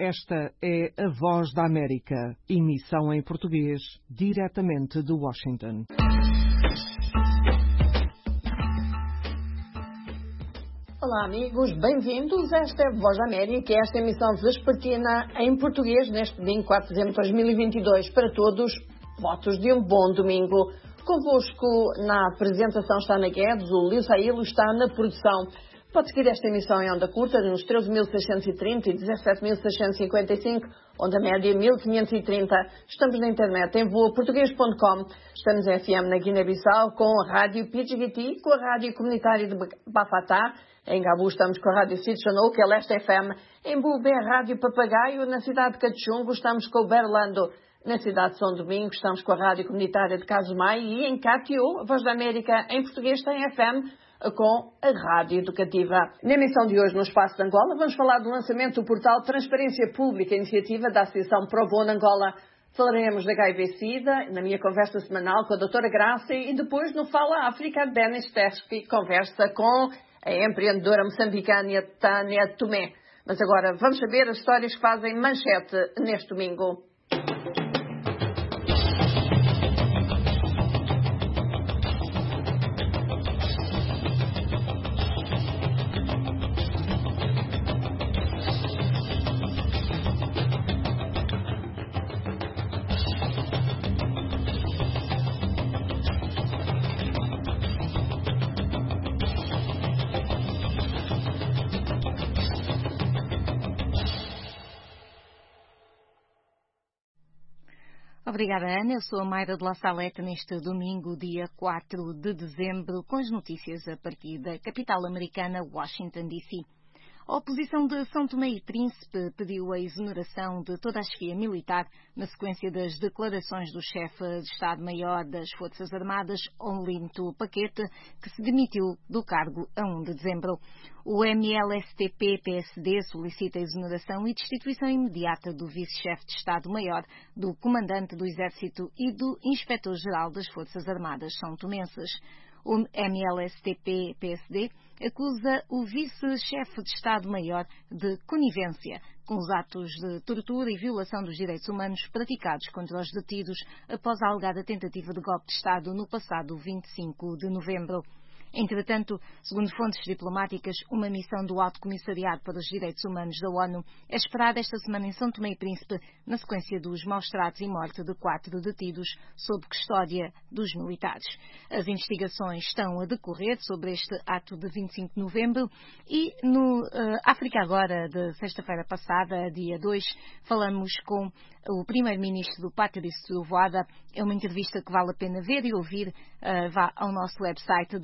Esta é a Voz da América, emissão em português, diretamente de Washington. Olá amigos, bem-vindos. Esta é a Voz da América, esta emissão vespertina em português neste domingo 4 de dezembro de 2022. Para todos, votos de um bom domingo. Convosco na apresentação está Ana Guedes, o Lio Sailo está na produção. Pode seguir esta emissão em onda curta nos 13.630 e 17.655, onda média 1.530. Estamos na internet em voaportuguês.com. Estamos em FM na Guiné-Bissau com a Rádio Pidgiti, com a Rádio Comunitária de Bafatá. Em Gabu estamos com a Rádio Sidchanou, que é Leste FM. Em Bubé, Rádio Papagaio. Na cidade de Cachungo estamos com o Berlando. Na cidade de São Domingos estamos com a Rádio Comunitária de Casumai. E em Catiú, a Voz da América em português tem FM com a Rádio Educativa. Na emissão de hoje, no Espaço de Angola, vamos falar do lançamento do portal Transparência Pública, iniciativa da Associação Pro Bono Angola. Falaremos da HIV-Sida, na minha conversa semanal com a doutora Graça, e depois no Fala África, Denis Tersky conversa com a empreendedora moçambicana Tânia Tomé. Mas agora vamos saber as histórias que fazem manchete neste domingo. Obrigada, Ana. Eu sou a Mayra de La Salete neste domingo, dia 4 de dezembro, com as notícias a partir da capital americana, Washington, D.C. A oposição de São Tomé e Príncipe pediu a exoneração de toda a chefia militar na sequência das declarações do chefe de Estado-Maior das Forças Armadas, Olinto Paquete, que se demitiu do cargo a 1 de dezembro. O MLSTP-PSD solicita a exoneração e destituição imediata do vice-chefe de Estado-Maior, do comandante do Exército e do Inspetor-Geral das Forças Armadas São Tomenses. O MLSTP-PSD acusa o vice-chefe de Estado-Maior de conivência com os atos de tortura e violação dos direitos humanos praticados contra os detidos após a alegada tentativa de golpe de Estado no passado 25 de novembro. Entretanto, segundo fontes diplomáticas, uma missão do Alto Comissariado para os Direitos Humanos da ONU é esperada esta semana em São Tomé e Príncipe, na sequência dos maus-tratos e morte de 4 detidos sob custódia dos militares. As investigações estão a decorrer sobre este ato de 25 de novembro e no África Agora, de sexta-feira passada, dia 2, falamos com o primeiro-ministro do Patrício Trovoada. É uma entrevista que vale a pena ver e ouvir. Vá ao nosso website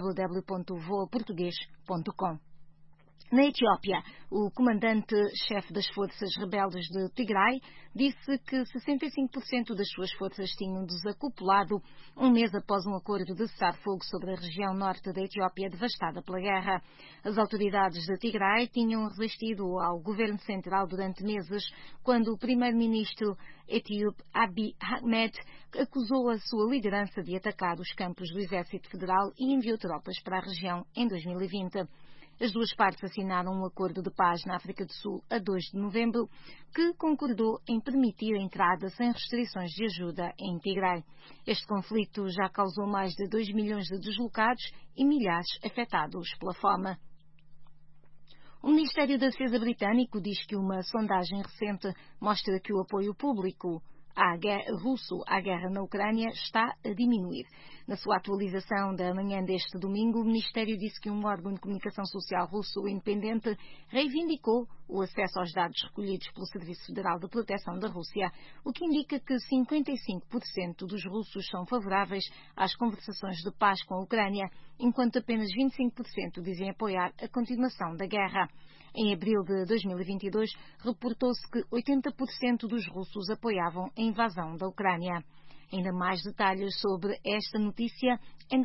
www.voaportugues.com. Na Etiópia, o comandante-chefe das forças rebeldes de Tigray disse que 65% das suas forças tinham desacoplado um mês após um acordo de cessar-fogo sobre a região norte da Etiópia devastada pela guerra. As autoridades de Tigray tinham resistido ao governo central durante meses, quando o primeiro-ministro etíope Abiy Ahmed acusou a sua liderança de atacar os campos do Exército Federal e enviou tropas para a região em 2020. As duas partes assinaram um acordo de paz na África do Sul a 2 de novembro, que concordou em permitir a entrada sem restrições de ajuda em Tigray. Este conflito já causou mais de 2 milhões de deslocados e milhares afetados pela fome. O Ministério da Defesa britânico diz que uma sondagem recente mostra que o apoio público russo à guerra na Ucrânia está a diminuir. Na sua atualização da manhã deste domingo, o Ministério disse que um órgão de comunicação social russo independente reivindicou o acesso aos dados recolhidos pelo Serviço Federal de Proteção da Rússia, o que indica que 55% dos russos são favoráveis às conversações de paz com a Ucrânia, enquanto apenas 25% dizem apoiar a continuação da guerra. Em abril de 2022, reportou-se que 80% dos russos apoiavam a invasão da Ucrânia. Ainda mais detalhes sobre esta notícia em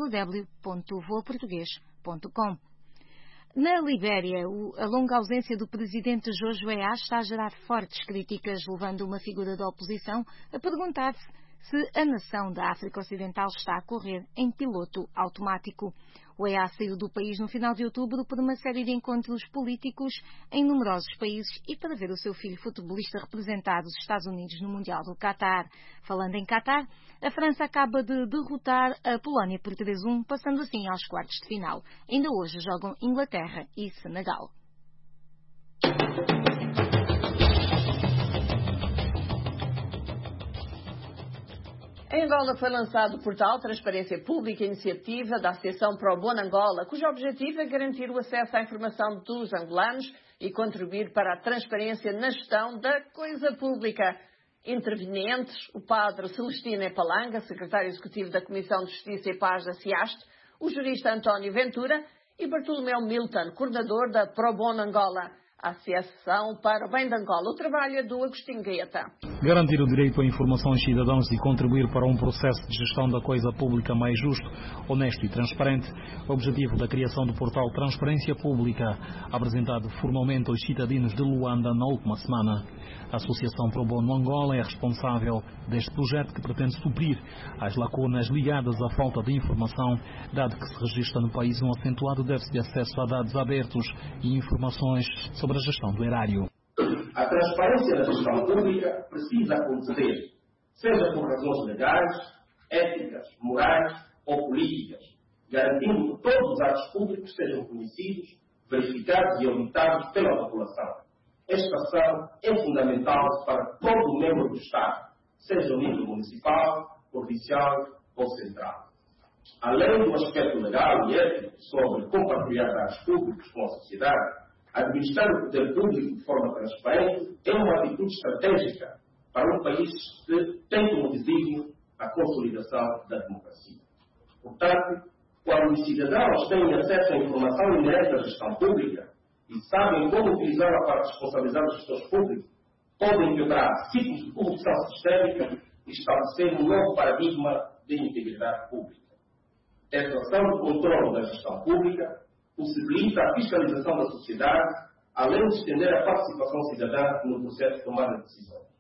www.voaportugues.com. Na Libéria, a longa ausência do presidente Josué Hás está a gerar fortes críticas, levando uma figura da oposição a perguntar-se se a nação da África Ocidental está a correr em piloto automático. O EA saiu do país no final de outubro por uma série de encontros políticos em numerosos países e para ver o seu filho futebolista representar os Estados Unidos no Mundial do Qatar. Falando em Qatar, a França acaba de derrotar a Polónia por 3-1, passando assim aos quartos de final. Ainda hoje jogam Inglaterra e Senegal. Em Angola foi lançado o portal Transparência Pública, iniciativa da Associação Pro Bono Angola, cujo objetivo é garantir o acesso à informação dos angolanos e contribuir para a transparência na gestão da coisa pública. Intervenientes, o padre Celestino Epalanga, secretário executivo da Comissão de Justiça e Paz da CIAST, o jurista António Ventura e Bartolomeu Milton, coordenador da Pro Bono Angola, a Associação para o Bem de Angola. O trabalho é do Agostinho Gaeta. Garantir o direito à informação aos cidadãos e contribuir para um processo de gestão da coisa pública mais justo, honesto e transparente. O objetivo da criação do portal Transparência Pública, apresentado formalmente aos cidadãos de Luanda na última semana. A Associação Pro Bono Angola é responsável deste projeto que pretende suprir as lacunas ligadas à falta de informação, dado que se registra no país um acentuado déficit de acesso a dados abertos e informações sobre a gestão do erário. A transparência da gestão pública precisa acontecer, seja por razões legais, éticas, morais ou políticas, garantindo que todos os atos públicos sejam conhecidos, verificados e auditados pela população. Esta ação é fundamental para todo membro do Estado, seja o nível municipal, provincial ou central. Além do aspecto legal e ético sobre compartilhar dados públicos com a sociedade, administrar o poder público de forma transparente é uma atitude estratégica para um país que tem como desígnio a consolidação da democracia. Portanto, quando os cidadãos têm acesso à informação inerente à gestão pública e sabem como utilizá-la para responsabilizar os gestores públicos, podem quebrar ciclos de corrupção sistémica e estabelecer um novo paradigma de integridade pública. Esta ação de controle da gestão pública possibilita a fiscalização da sociedade, além de estender a participação cidadã no processo de tomada de decisões.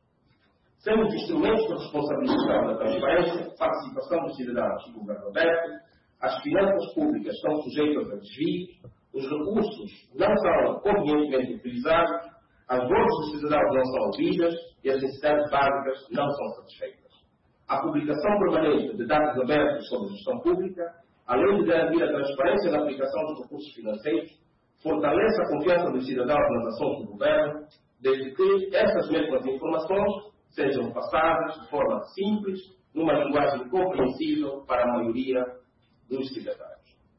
Sem os instrumentos de responsabilização da transparência, participação dos cidadãos e governo aberto, as finanças públicas estão sujeitas a desvios, os recursos não são convenientemente utilizados, as vozes dos cidadãos não são ouvidas e as necessidades básicas não são satisfeitas. A publicação permanente de dados abertos sobre a gestão pública, além de garantir a transparência na aplicação dos recursos financeiros, fortalece a confiança dos cidadãos nas ações do governo, desde que essas mesmas informações sejam passadas de forma simples, numa linguagem compreensível para a maioria dos cidadãos.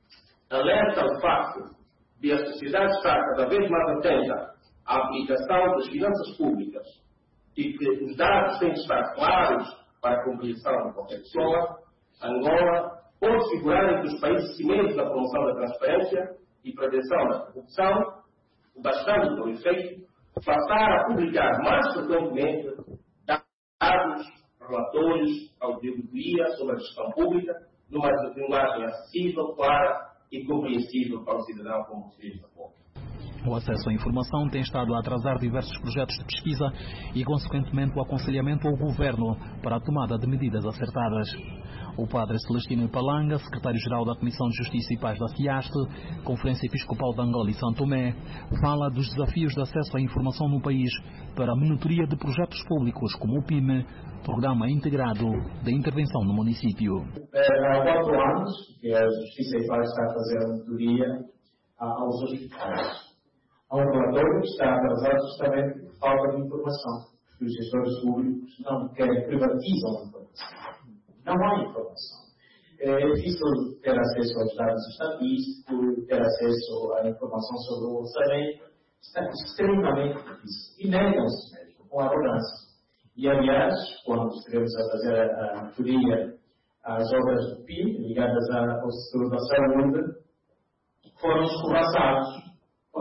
Alerta o facto de a sociedade estar cada vez mais atenta à aplicação das finanças públicas e que os dados têm de estar claros para a compreensão de qualquer pessoa. Angola pode figurar entre os países cimeiros da promoção da transparência e prevenção da corrupção, bastando por efeito passar a publicar mais frequentemente dados, relatórios, auditoria sobre a gestão pública, numa linguagem acessível, clara e compreensível para o cidadão como utiliza a pouco. O acesso à informação tem estado a atrasar diversos projetos de pesquisa e, consequentemente, o aconselhamento ao Governo para a tomada de medidas acertadas. O padre Celestino Epalanga, secretário-geral da Comissão de Justiça e Paz da CIAST, Conferência Episcopal de Angola e São Tomé, fala dos desafios de acesso à informação no país para a monitoria de projetos públicos como o PIME, Programa Integrado de Intervenção no Município. Há 4 anos que a Justiça e Paz está a fazer a monitoria aos hospitais. Há um relatório que está atrasado justamente por falta de informação, porque os gestores públicos não querem, privatizam a informação. Não há informação. É difícil ter acesso aos dados estatísticos, ter acesso à informação sobre o orçamento. Está extremamente difícil. E negam-se mesmo, com arrogância. E, aliás, quando estivemos a fazer a monitoria às obras do PIB, ligadas ao setor da saúde, foram escorraçados.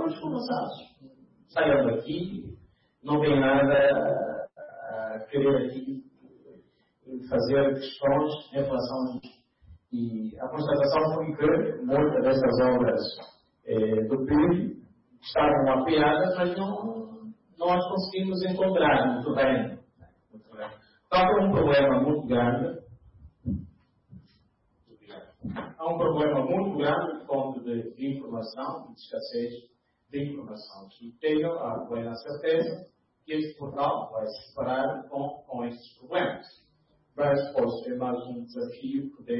Saiam daqui, não tem nada a querer aqui fazer questões em relação a isto. E a constatação foi que muitas dessas obras do PIB estavam apoiadas, mas não as conseguimos encontrar no terreno. Então, é um problema muito grande. há um problema muito grande de fonte de informação e de escassez de informação. E tenho a plena certeza que este portal vai se separar com estes problemas. Mas, pois, é mais um desafio que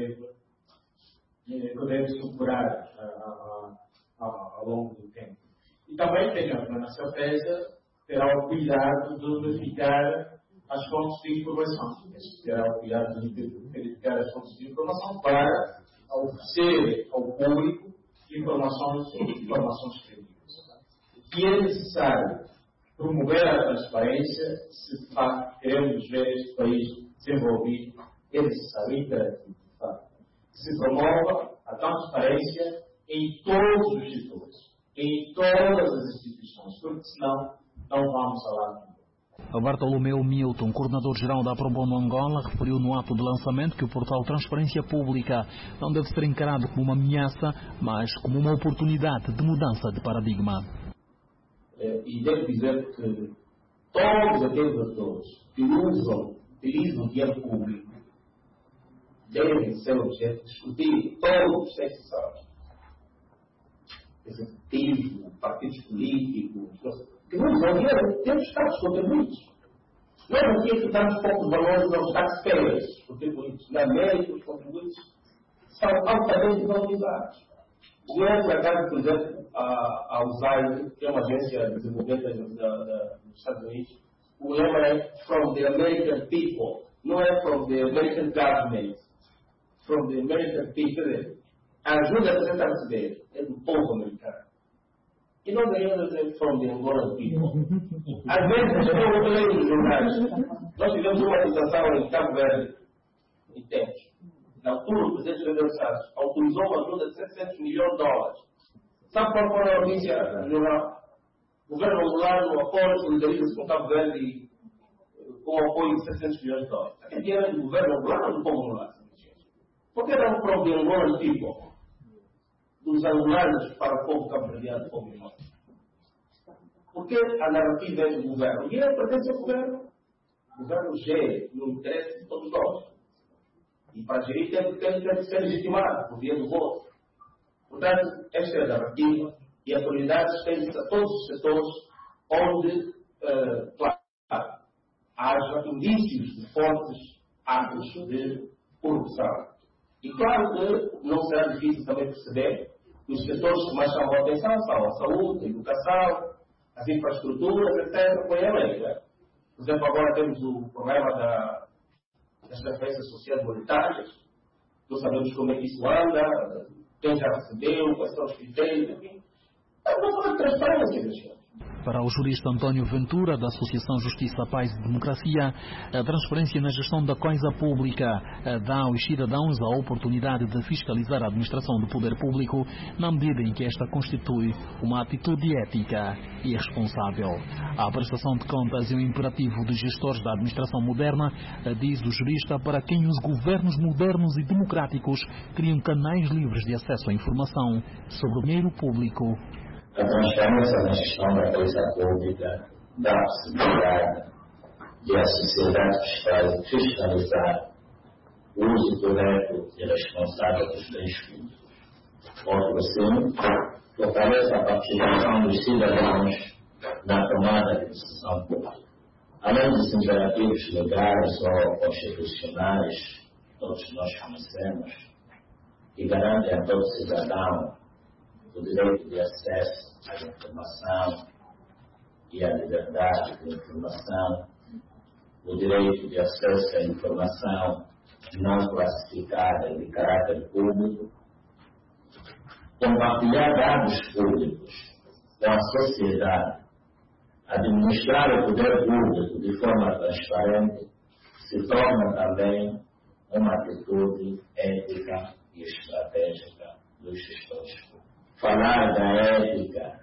deve superar ao longo do tempo. E também tenho a plena certeza que terá o cuidado de verificar as fontes de informação. Terá o cuidado de verificar as fontes de informação para oferecer ao público informações credíveis. E é necessário promover a transparência se de facto queremos ver este país desenvolvido. É necessário, imperativo, de facto, que se promova a transparência em todos os setores, em todas as instituições, porque senão não vamos a lado nenhum. Bartolomeu Milton, coordenador-geral da Probono Angola, referiu no ato de lançamento que o portal Transparência Pública não deve ser encarado como uma ameaça, mas como uma oportunidade de mudança de paradigma. E devo dizer que todos aqueles atores que utilizam o dinheiro público devem ser objeto de discutir todos os necessários. Executivo, partidos políticos, que não usam dinheiro, temos Estados contribuintes. Nós aqui acreditamos poucos valores aos taxpayers, contribuintes. Na América, os contribuintes são altamente valorizados. O governo, por acaso, por exemplo, a USAID, que é uma agência de desenvolvimento dos Estados Unidos, o lema é From the American People, não é From the American Government, From the American People. A ajuda que você está a receber é do povo americano. E não ganhamos from the Angolan people. Às vezes, eu leio nos jornais. Nós tivemos uma situação em Cabo Verde, em tempos. Na altura, o presidente Fernando Santos autorizou uma ajuda de $700 milhões. Sabe qual foi a notícia no jornal? O governo angolano apoia e solidariza-se com Cabo Verde com o apoio de $700 milhões. Aquele dinheiro é do governo angolano ou do povo angolano? Por que não from the Angolan people? Dos angolanos para o povo cabo-verdiano e povo irmão. Porque a narrativa é do governo. O dinheiro pertence ao governo. O governo gere no interesse de todos nós. E para gerir tem que ser legitimado por via do voto. Portanto, esta é a narrativa e a prioridade estende-se a todos os setores onde, claro, haja indícios de fortes atos de corrupção. E claro que não será difícil também perceber que os setores que mais chamam a atenção são a saúde, a educação, as infraestruturas, etc. Foi a lei. Por exemplo, agora temos o problema das transferências sociais monetárias. Não sabemos como é que isso anda, quem já recebeu, quais são os critérios, enfim. É uma forma de transparência, meus senhores. Para o jurista António Ventura, da Associação Justiça, Paz e Democracia, a transparência na gestão da coisa pública dá aos cidadãos a oportunidade de fiscalizar a administração do poder público na medida em que esta constitui uma atitude ética e responsável. A prestação de contas é um imperativo dos gestores da administração moderna, diz o jurista, para quem os governos modernos e democráticos criam canais livres de acesso à informação sobre o dinheiro público. A transparência na gestão da coisa pública dá a possibilidade de a sociedade fiscalizar o uso correto e responsável dos bens públicos. Outro assim, fortalece a participação dos cidadãos na tomada de decisão pública. Além dos imperativos legais ou constitucionais, todos nós conhecemos, que garantem a todo cidadão o direito de acesso à informação e à liberdade de informação, o direito de acesso à informação não classificada e de caráter público, compartilhar dados públicos com a sociedade, administrar o poder público de forma transparente, se torna também uma atitude ética e estratégica dos gestores públicos. Falar da ética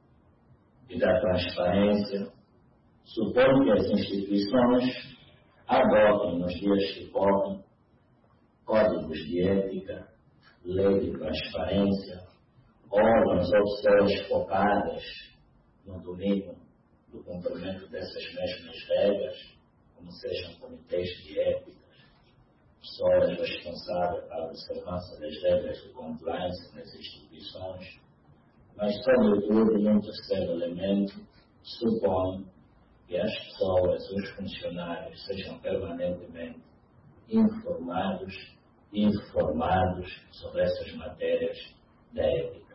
e da transparência supõe que as instituições adotem nos dias que correm códigos de ética, lei de transparência, órgãos ou pessoas focadas no domínio do cumprimento dessas mesmas regras, como sejam comitês de éticas, pessoas responsáveis pela observância das regras de compliance nas instituições, mas, sobretudo, e um terceiro elemento, supõe que as pessoas, os funcionários, sejam permanentemente informados e informados sobre essas matérias da ética.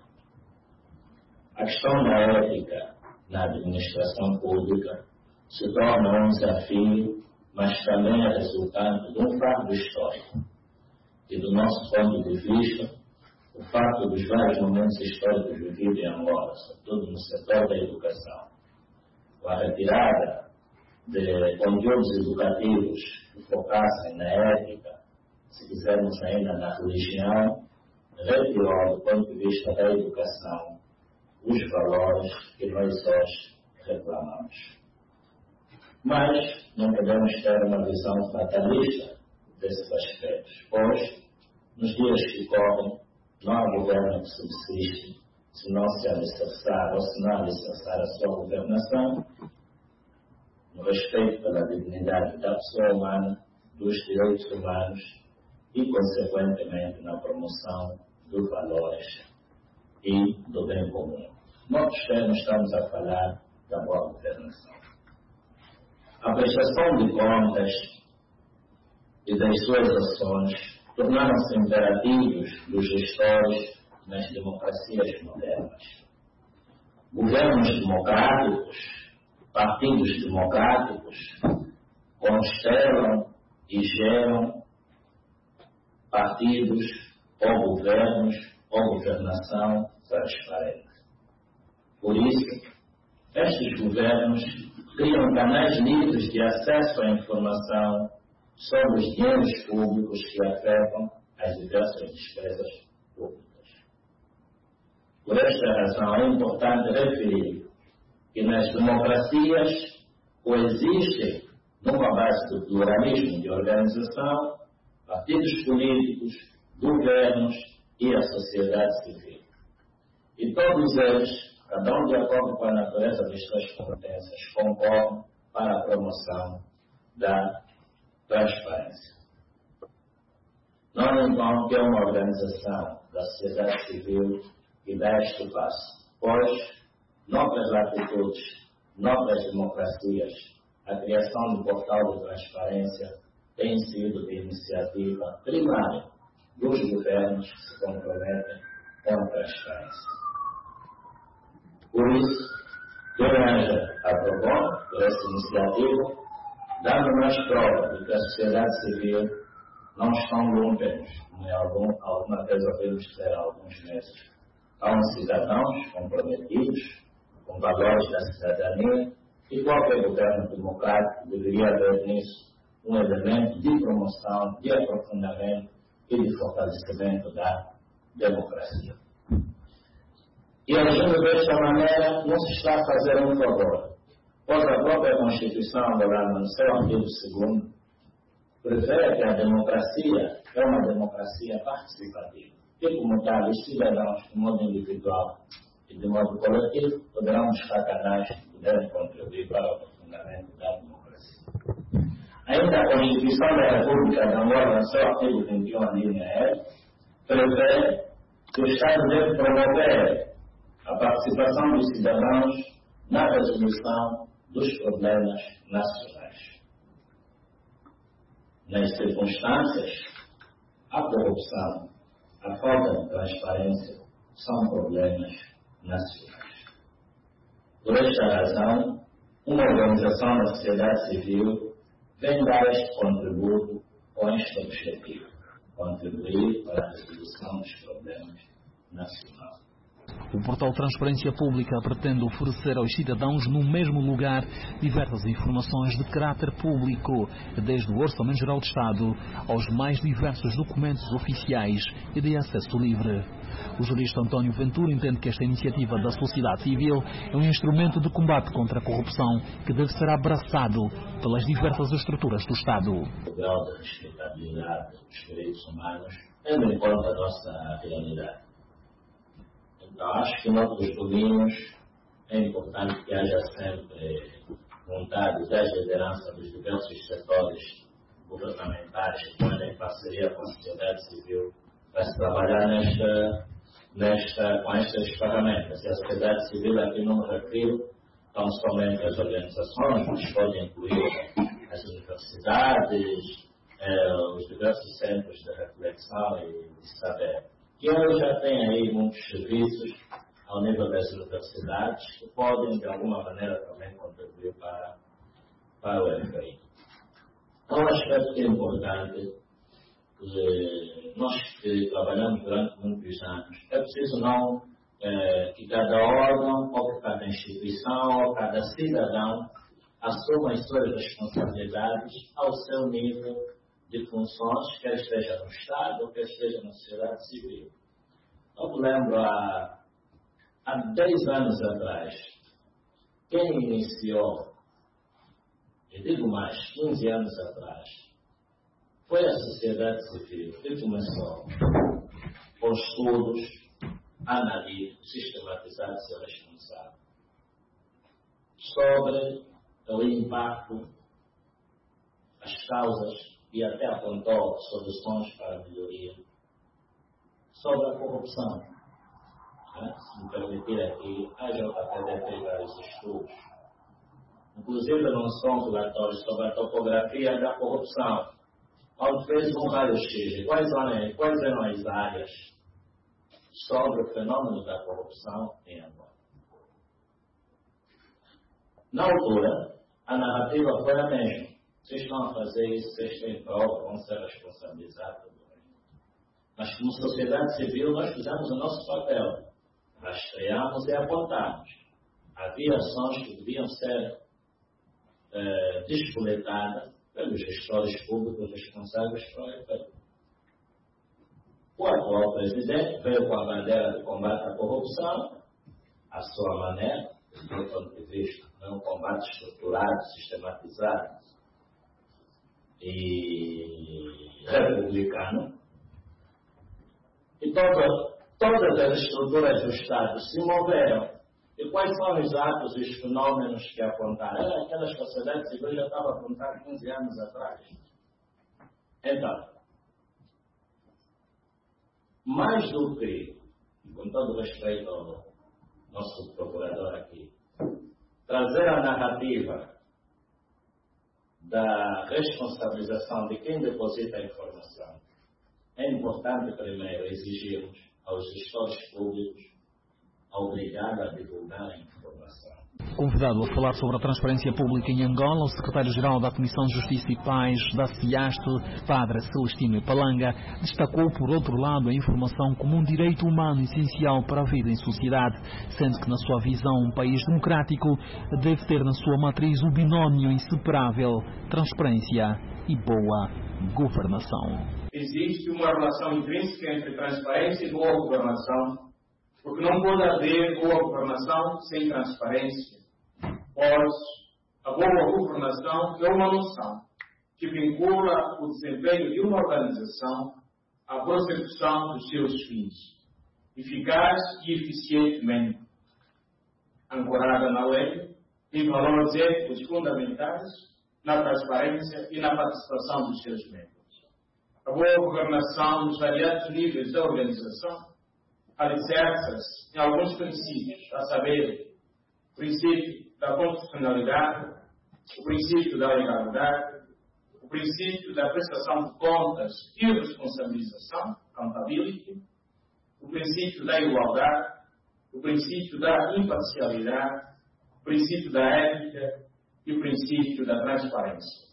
A questão da ética na administração pública se torna um desafio, mas também é resultante de um fato histórico. E, do nosso ponto de vista, o fato dos vários momentos históricos vividos em Angola, sobretudo no setor da educação, com a retirada de conteúdos educativos que focassem na ética, se quisermos ainda na religião, retirou, do ponto de vista da educação, os valores que nós hoje reclamamos. Mas não podemos ter uma visão fatalista desses aspectos, pois, nos dias que correm, não há governo que subsiste se não se alicerçar ou se não alicerçar a sua governação no respeito pela dignidade da pessoa humana, dos direitos humanos e, consequentemente, na promoção dos valores e do bem comum. Noutros termos, estamos a falar da boa governação. A prestação de contas e das suas ações tornaram-se imperativos dos gestores nas democracias modernas. Governos democráticos, partidos democráticos, constelam e geram partidos ou governos ou governação transparente. Por isso, estes governos criam canais livres de acesso à informação sobre os dinheiros públicos que afetam as diversas despesas públicas. Por esta razão, é importante referir que nas democracias coexistem, numa base do pluralismo de organização, partidos políticos, governos e a sociedade civil. E todos eles, cada um de acordo com a natureza das suas competências, concorrem para a promoção da transparência. Não é então que é uma organização da sociedade civil que dá este passo, pois, noutras latitudes, noutras democracias, a criação do portal de transparência tem sido de iniciativa primária dos governos que se comprometem com a transparência. Por isso, que haja a propor por essa iniciativa, dando mais prova de que a sociedade civil não estão lumpenos, como alguma vez ouvimos dizer há alguns meses. Há cidadãos comprometidos com valores da cidadania e qualquer governo democrático deveria ver nisso um elemento de promoção, de aprofundamento e de fortalecimento da democracia. E agindo desta maneira, não se está a fazer um favor, pois a própria Constituição angolana, no seu artigo 2º, prevê que a democracia é uma democracia participativa. E, como tal, os cidadãos, de modo individual e de modo coletivo, poderão buscar canais que puderem contribuir para o aprofundamento da democracia. Ainda a Constituição da República de Angola, no seu artigo 21, linha E, prevê que o Estado deve promover a participação dos cidadãos na resolução dos problemas nacionais. Nas circunstâncias, a corrupção, a falta de transparência são problemas nacionais. Por esta razão, uma organização da sociedade civil vem dar este contributo com este objetivo, contribuir para a resolução dos problemas nacionais. O portal Transparência Pública pretende oferecer aos cidadãos no mesmo lugar diversas informações de caráter público, desde o Orçamento Geral do Estado aos mais diversos documentos oficiais e de acesso livre. O jurista António Ventura entende que esta iniciativa da sociedade civil é um instrumento de combate contra a corrupção que deve ser abraçado pelas diversas estruturas do Estado. O grau da respeitabilidade dos direitos humanos, tendo em conta a nossa realidade. Então, acho que noutros domínios é importante que haja sempre vontade da liderança dos diversos setores governamentais que põem em parceria com a sociedade civil para se trabalhar com estas ferramentas. E a sociedade civil aqui não me refiro tão somente às organizações, mas pode incluir as universidades, os diversos centros de reflexão e de saber, que hoje já têm aí muitos serviços ao nível das universidades que podem, de alguma maneira, também contribuir para o FPI. Então, um aspecto que é importante, nós que trabalhamos durante muitos anos, é preciso não que cada órgão, ou que cada instituição, ou cada cidadão assuma as suas responsabilidades ao seu nível de funções, quer esteja no Estado ou quer esteja na sociedade civil. Eu me lembro, há 10 anos atrás, quem iniciou, eu digo mais, 15 anos atrás, foi a sociedade civil que começou com estudos analíticos, sistematizados e responsáveis sobre o impacto, as causas e até apontou soluções para a melhoria sobre a corrupção. Se me permitir aqui, a JPD fez vários estudos, inclusive lançou um relatório sobre a topografia da corrupção, onde fez um raio-x. Quais eram as áreas sobre o fenômeno da corrupção em Angola? Na altura, a narrativa foi a mesma. Vocês estão a fazer isso, vocês têm prova, vão ser responsabilizados. Mas como sociedade civil, nós fizemos o nosso papel. Rastreamos e apontamos. Havia ações que deviam ser despoletadas pelos gestores públicos responsáveis pelo efeito. O atual presidente veio com a bandeira de combate à corrupção, à sua maneira, do meu ponto de vista, um combate estruturado, sistematizado e republicano. E todas as estruturas do Estado se moveram. E quais são os atos e os fenômenos que apontaram? Aquelas que a sociedade civil já estava apontando 15 anos atrás. Então, mais do que, com todo respeito ao nosso procurador aqui, trazer a narrativa da responsabilização de quem deposita a informação, é importante primeiro exigirmos aos gestores públicos a obrigar a divulgar a informação. Convidado a falar sobre a transparência pública em Angola, o secretário-geral da Comissão de Justiça e Paz da CIAST, Padre Celestino Ipalanga, destacou, por outro lado, a informação como um direito humano essencial para a vida em sociedade, sendo que, na sua visão, um país democrático deve ter na sua matriz o binómio inseparável transparência e boa governação. Existe uma relação intrínseca entre transparência e boa governação, porque não pode haver boa governação sem transparência, pois a boa governação é uma noção que vincula o desempenho de uma organização à consecução dos seus fins, eficaz e eficientemente, ancorada na lei, em valores éticos fundamentais, na transparência e na participação dos seus membros. A boa governação nos variados níveis da organização alicerça-se em alguns princípios, a saber, o princípio da constitucionalidade, o princípio da legalidade, o princípio da prestação de contas e responsabilização, accountability, o princípio da igualdade, o princípio da imparcialidade, o princípio da ética e o princípio da transparência.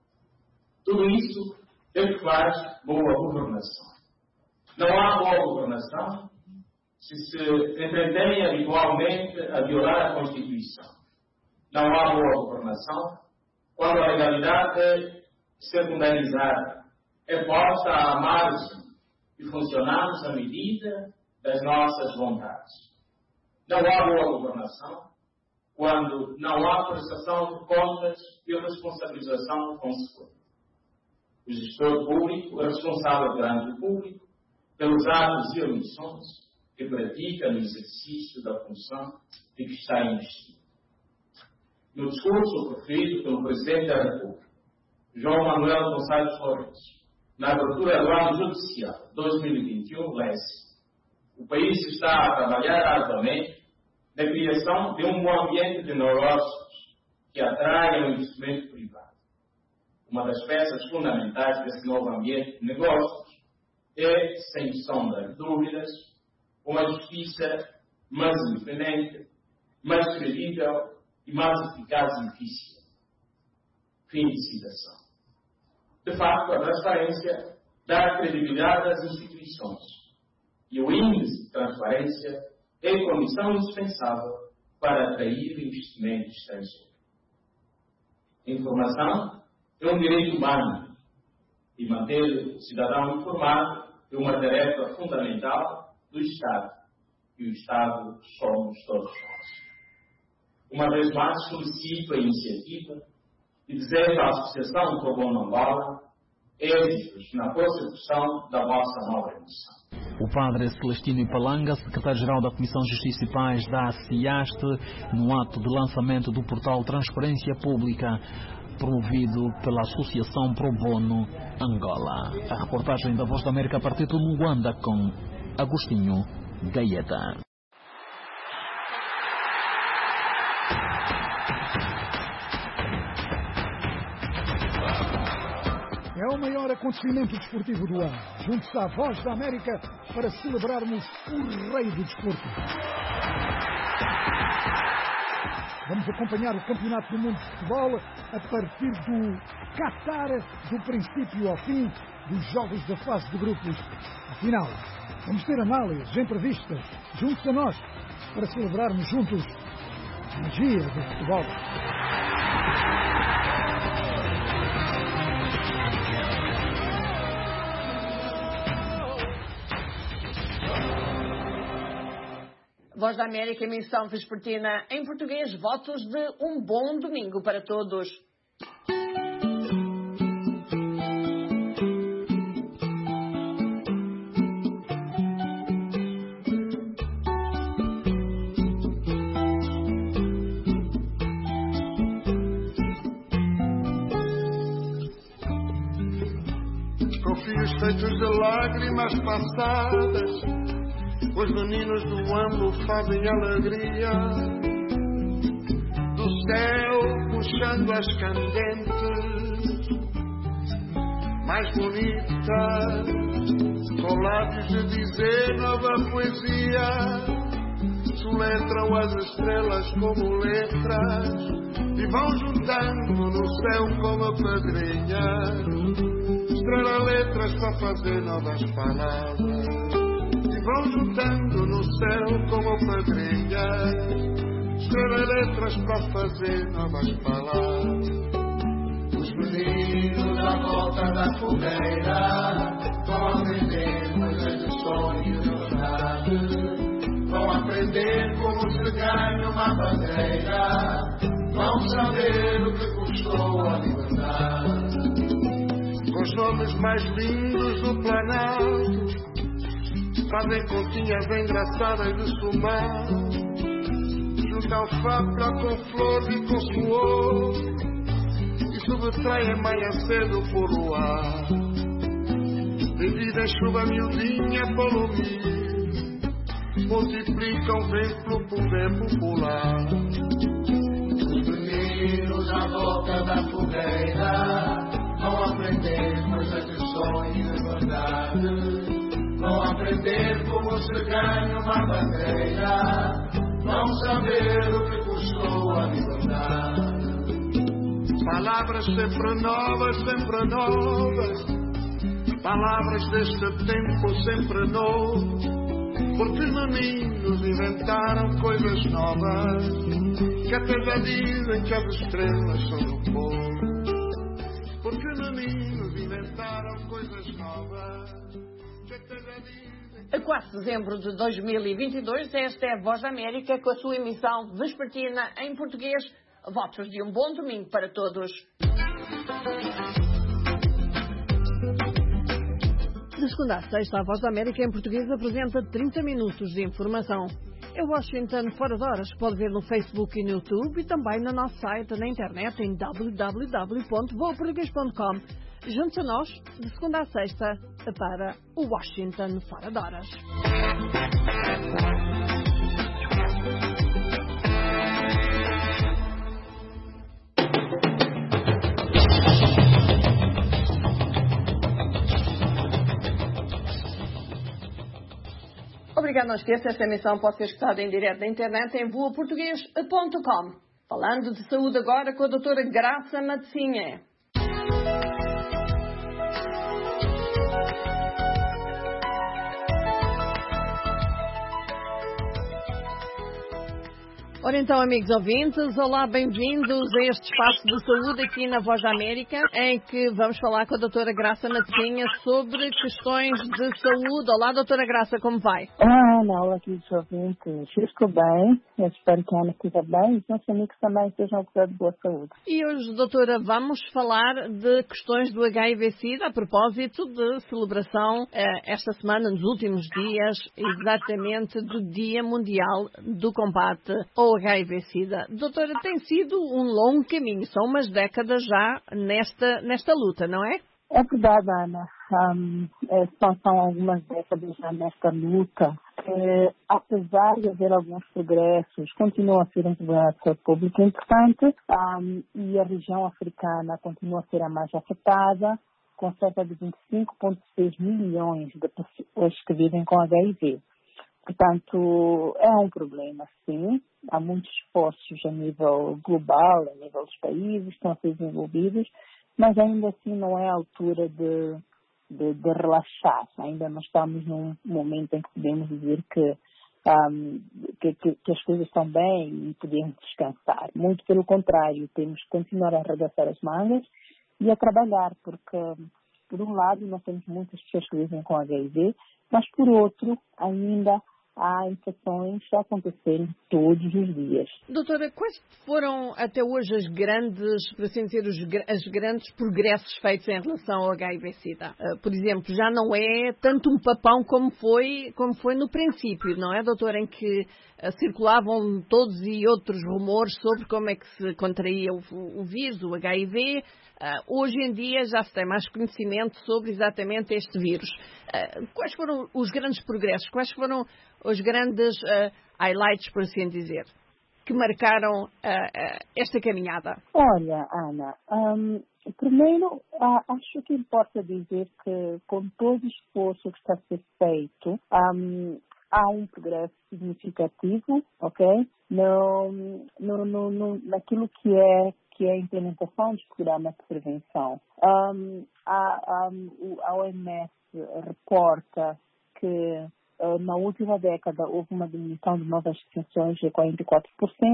Tudo isso é o que faz boa governação. Não há boa governação se entretém habitualmente a violar a Constituição. Não há boa governação quando a legalidade é secundarizada, é posta à margem e funcionamos à medida das nossas vontades. Não há boa governação quando não há prestação de contas e responsabilização consequente. O gestor público é responsável perante o público pelos atos e omissões que pratica no exercício da função de que está investido. No discurso proferido pelo Presidente da República, João Manuel Gonçalves Flores, na abertura do ano judicial 2021, lê-se: o país está a trabalhar arduamente na criação de um bom ambiente de negócios que atraia o investimento privado. Uma das peças fundamentais desse novo ambiente de negócios é, sem sombra de dúvidas, uma justiça mais independente, mais credível e mais eficaz e eficiente. Fim de citação. De facto, a transparência dá credibilidade às instituições e o índice de transparência é condição indispensável para atrair investimento estrangeiro. A informação é um direito humano e manter o cidadão informado é uma tarefa fundamental do Estado. E o Estado somos todos nós. Uma vez mais, solicito a iniciativa e desejo à Associação Pro Bono Angola êxitos na consecução da vossa nova missão. O padre Celestino Ipalanga, secretário-geral da Comissão de Justiça e Paz da CIAST, no ato de lançamento do portal Transparência Pública, promovido pela Associação Pro Bono Angola. A reportagem da Voz da América a partir de Luanda com Agostinho Gaeta. É o maior acontecimento desportivo do ano. Junte-se à Voz da América para celebrarmos o rei do desporto. Vamos acompanhar o Campeonato do Mundo de Futebol a partir do Qatar, do princípio ao fim dos jogos da fase de grupos. Afinal, vamos ter análises, entrevistas, juntos a nós, para celebrarmos juntos a magia do futebol. Voz da América, emissão vespertina em português, votos de um bom domingo para todos. Com fios feitos de lágrimas passadas, os meninos do AMLO fazem alegria. Do céu puxando as candentes, mais bonitas, com lábios de dizer nova poesia. Soletram as estrelas como letras e vão juntando no céu como pedrinhas. Estrela letras para fazer novas palavras. Vão juntando no céu como pedrinhas, escrever letras para fazer novas palavras. Os meninos à volta da fogueira vão aprender coisas de sonho e verdade. Vão aprender como se ganha uma bandeira. Vão saber o que custou a liberdade. Com os nomes mais lindos do Planalto, fazem continhas engraçadas de somar. Juntam fábula com flor e com suor e subtraem manhã cedo por luar. Dividem chuva miudinha pelo milho, multiplicam vem pelo poder popular. Os meninos à volta da fogueira vão aprender coisas de sonho e de verdade. Vão aprender como se ganha uma bandeira. Vão saber o que custou a liberdade. Palavras sempre novas. Palavras deste tempo sempre novo. Porque meninos inventaram coisas novas, que até já dizem que as estrelas são do povo. Porque meninos inventaram coisas novas. A 4 de dezembro de 2022, esta é a Voz da América com a sua emissão vespertina em português. Votos de um bom domingo para todos. De segunda a sexta, a Voz da América em português apresenta 30 minutos de informação. É Washington Fora de Horas, que pode ver no Facebook e no YouTube e também no nosso site na internet em www.voaportugues.com. Junte-se a nós de segunda a sexta para o Washington Fora de Horas. Obrigado, não esqueça, esta emissão pode ser escutada em direto na internet em voaportugues.com. Falando de saúde agora com a doutora Graça Matezinha. Ora então, amigos ouvintes, olá, bem-vindos a este espaço de saúde aqui na Voz da América, em que vamos falar com a doutora Graça Matezinha sobre questões de saúde. Olá, doutora Graça, como vai? Olá, Ana, olá, queridos ouvintes. Eu estou bem, eu espero que a Ana esteja bem e os nossos amigos também estejam com boa saúde. E hoje, doutora, vamos falar de questões do HIV-Sida, a propósito de celebração esta semana, nos últimos dias, exatamente do Dia Mundial do Combate ao HIV-Sida. Doutora, tem sido um longo caminho, são umas décadas já nesta luta, não é? É verdade, Ana. São algumas décadas já nesta luta. Apesar de haver alguns progressos, continua a ser um problema de saúde pública importante e a região africana continua a ser a mais afetada, com cerca de 25,6 milhões de pessoas que vivem com HIV. Portanto, é um problema, sim. Há muitos esforços a nível global, a nível dos países, estão a ser desenvolvidos, mas ainda assim não é a altura de relaxar. Ainda não estamos num momento em que podemos dizer que as coisas estão bem e podemos descansar. Muito pelo contrário, temos que continuar a arregaçar as mangas e a trabalhar, porque, por um lado, nós temos muitas pessoas que vivem com HIV, mas, por outro, ainda há infecções a acontecerem todos os dias. Doutora, quais foram até hoje as grandes, por assim dizer, os grandes progressos feitos em relação ao HIV-Sida? Por exemplo, já não é tanto um papão como foi no princípio, não é, doutora, em que circulavam todos e outros rumores sobre como é que se contraía o vírus, o HIV. Hoje em dia já se tem mais conhecimento sobre exatamente este vírus. Quais foram os grandes progressos? Quais foram os grandes highlights, por assim dizer, que marcaram esta caminhada? Olha, Ana, primeiro acho que importa dizer que com todo o esforço que está a ser feito, há um progresso significativo, ok? Naquilo que é a implementação dos programas de prevenção. A OMS reporta que na última década houve uma diminuição de novas infecções de 44%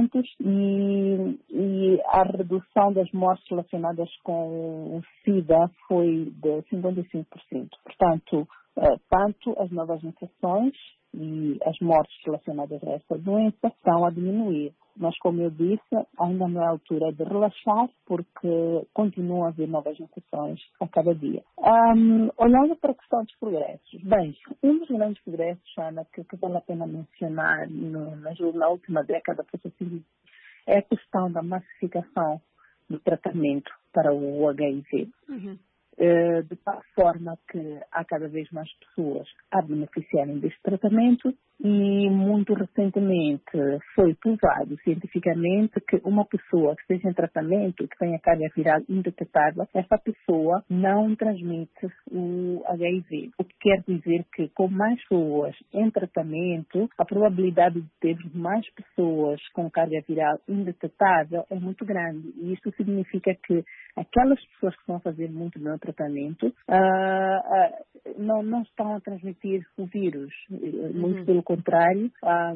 e a redução das mortes relacionadas com o SIDA foi de 55%. Portanto, tanto as novas infecções e as mortes relacionadas a esta doença estão a diminuir. Mas, como eu disse, ainda não é a altura de relaxar, porque continuam a haver novas infecções a cada dia. Olhando para a questão dos progressos. Bem, um dos grandes progressos, Ana, que vale a pena mencionar na última década, é a questão da massificação do tratamento para o HIV. Uhum. De tal forma que há cada vez mais pessoas a beneficiarem deste tratamento e muito recentemente foi provado cientificamente que uma pessoa que esteja em tratamento, que tenha carga viral indetetável, essa pessoa não transmite o HIV. O que quer dizer que com mais pessoas em tratamento, a probabilidade de ter mais pessoas com carga viral indetetável é muito grande. E isso significa que aquelas pessoas que estão a fazer muito bem o tratamento não estão a transmitir o vírus. Muito pelo contrário,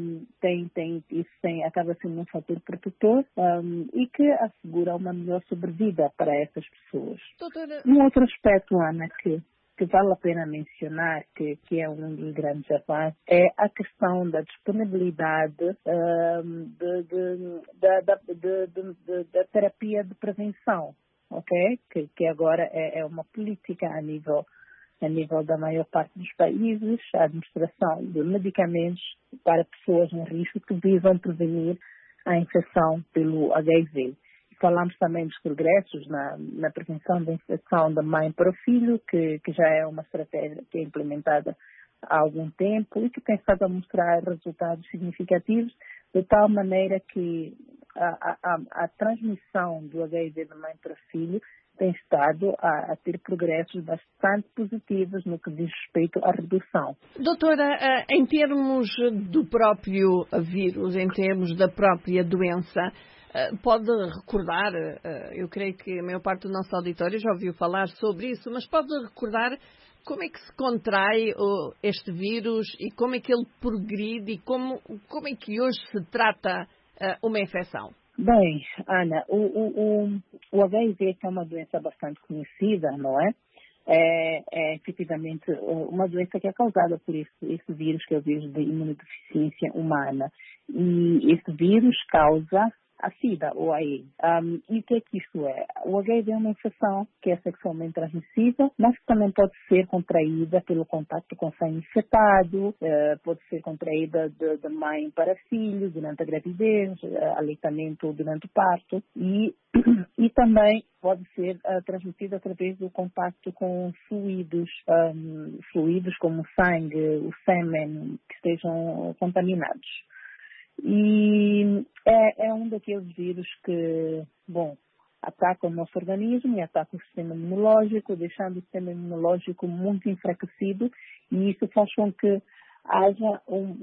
isso acaba sendo um fator protetor e que assegura uma melhor sobrevida para essas pessoas. Doutora... Um outro aspecto, Ana, que vale a pena mencionar, que é um dos grandes avanços, é a questão da disponibilidade da terapia de prevenção, ok? Que agora é uma política a nível a nível da maior parte dos países, a administração de medicamentos para pessoas em risco que visam prevenir a infecção pelo HIV. Falamos também dos progressos na prevenção da infecção da mãe para o filho, que já é uma estratégia que é implementada há algum tempo e que tem estado a mostrar resultados significativos, de tal maneira que a transmissão do HIV da mãe para o filho tem estado a ter progressos bastante positivos no que diz respeito à redução. Doutora, em termos do próprio vírus, em termos da própria doença, pode recordar, eu creio que a maior parte do nosso auditório já ouviu falar sobre isso, mas pode recordar como é que se contrai este vírus e como é que ele progride e como é que hoje se trata uma infecção? Bem, Ana, o HIV é uma doença bastante conhecida, não é? É efetivamente uma doença que é causada por esse vírus, que é o vírus de imunodeficiência humana. E esse vírus causa a SIDA, ou AIDS. E o que é que isto é? O HIV é uma infecção que é sexualmente transmissível, mas que também pode ser contraída pelo contato com sangue infectado, pode ser contraída de mãe para filho, durante a gravidez, aleitamento durante o parto, e também pode ser transmitida através do contato com fluidos como o sangue, o sêmen, que estejam contaminados. E é um daqueles vírus que, ataca o nosso organismo e ataca o sistema imunológico, deixando o sistema imunológico muito enfraquecido, e isso faz com que haja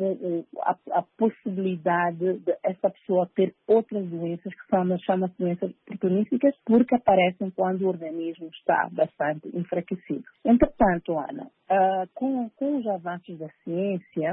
a possibilidade de essa pessoa ter outras doenças que chamam-se doenças oportunísticas, porque aparecem quando o organismo está bastante enfraquecido. Entretanto, Ana, com os avanços da ciência,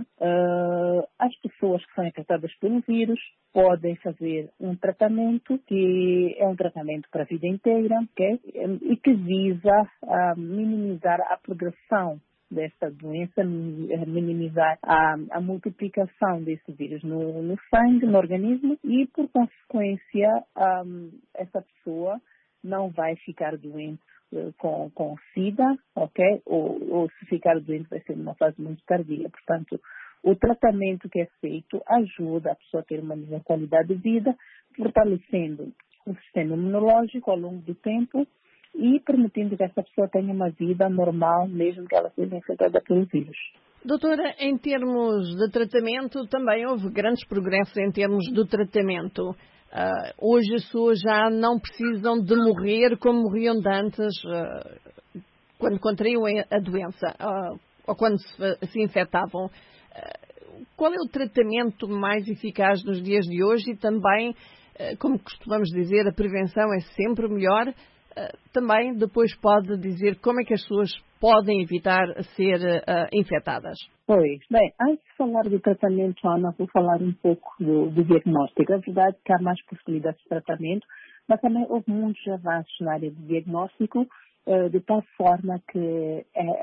as pessoas que são infectadas pelo vírus podem fazer um tratamento que é um tratamento para a vida inteira, okay? E que visa minimizar a progressão desta doença, minimizar a multiplicação desse vírus no sangue, no organismo, e, por consequência, essa pessoa não vai ficar doente com SIDA, ok? Ou se ficar doente vai ser numa fase muito tardia. Portanto, o tratamento que é feito ajuda a pessoa a ter uma melhor qualidade de vida, fortalecendo o sistema imunológico ao longo do tempo e permitindo que essa pessoa tenha uma vida normal, mesmo que ela seja infectada pelo vírus. Doutora, em termos de tratamento, também houve grandes progressos em termos do tratamento. Hoje as pessoas já não precisam de morrer como morriam de antes, quando contraíam a doença, ou quando se infectavam. Qual é o tratamento mais eficaz nos dias de hoje? E também, como costumamos dizer, a prevenção é sempre melhor. Também depois pode dizer como é que as pessoas podem evitar ser infectadas. Pois, bem, antes de falar do tratamento, Ana, vou falar um pouco do diagnóstico. É verdade que há mais possibilidades de tratamento, mas também houve muitos avanços na área do diagnóstico, de tal forma que